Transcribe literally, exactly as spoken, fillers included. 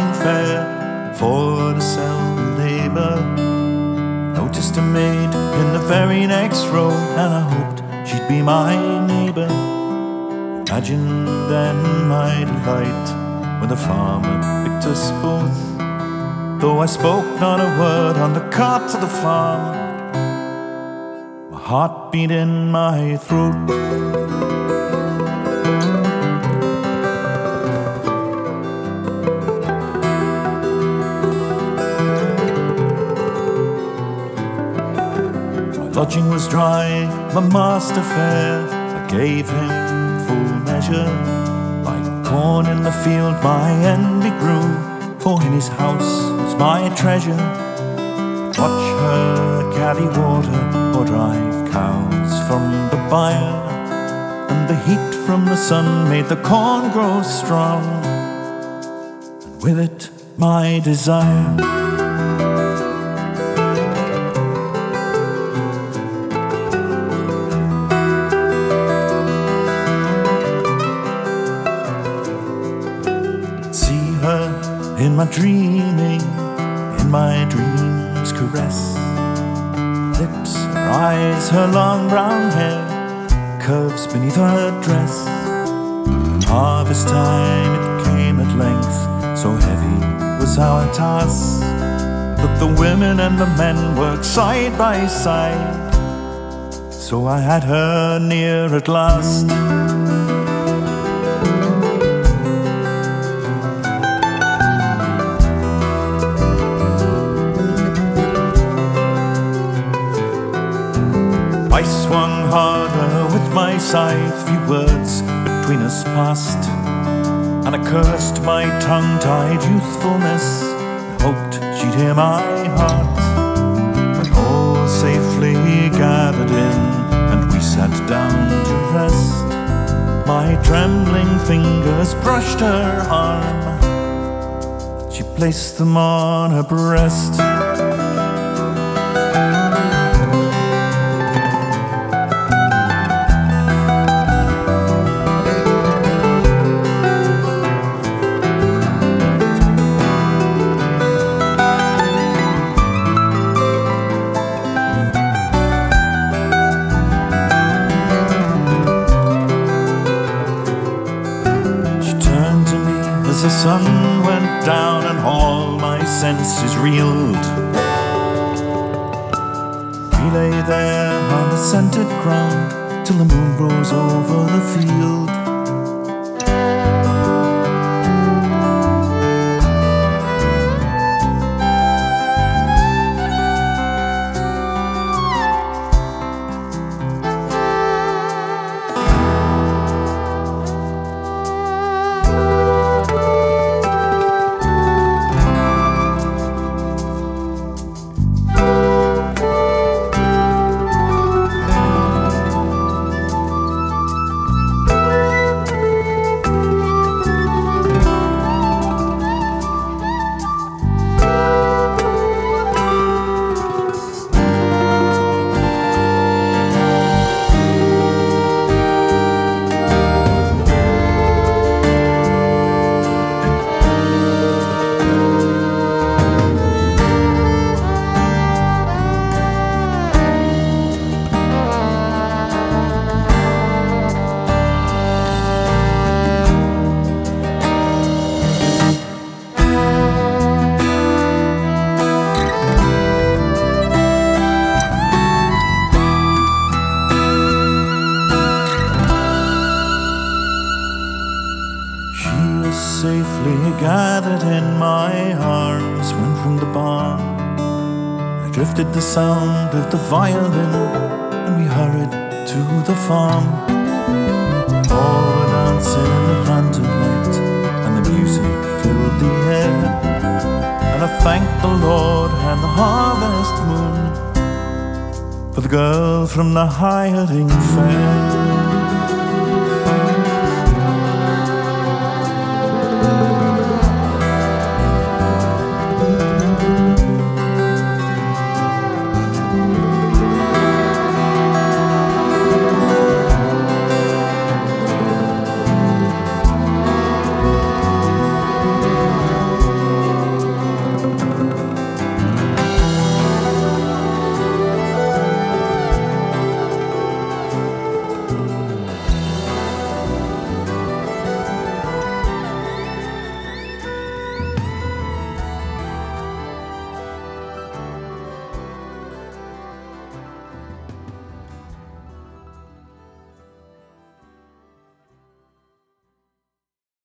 hiring fair for to sell the labour. Noticed a maid in the very next row, and I hoped she'd be my neighbour. Imagine then my delight when the farmer picked us both. Though I spoke not a word on the cart to the farm, my heart beat in my throat. Lodging was dry, my master fair, I gave him full measure. Like corn in the field my envy grew, for in his house was my treasure. Watch her carry water or drive cows from the byre, and the heat from the sun made the corn grow strong, and with it my desire. In my dreaming, in my dreams caress lips, her eyes, her long brown hair curves beneath her dress. Harvest time it came at length, so heavy was our task, but the women and the men worked side by side, so I had her near at last. I swung harder with my scythe, few words between us passed, and I cursed my tongue-tied youthfulness, and hoped she'd hear my heart. When all safely gathered in, and we sat down to rest, my trembling fingers brushed her arm, and she placed them on her breast. As the sun went down and all my senses reeled, we lay there on the scented ground till the moon rose over the field. Safely gathered in my arms when from the barn I drifted the sound of the violin, and we hurried to the farm. All were dancing in the lantern light, and the music filled the air, and I thanked the Lord and the harvest moon for the girl from the hiring fair.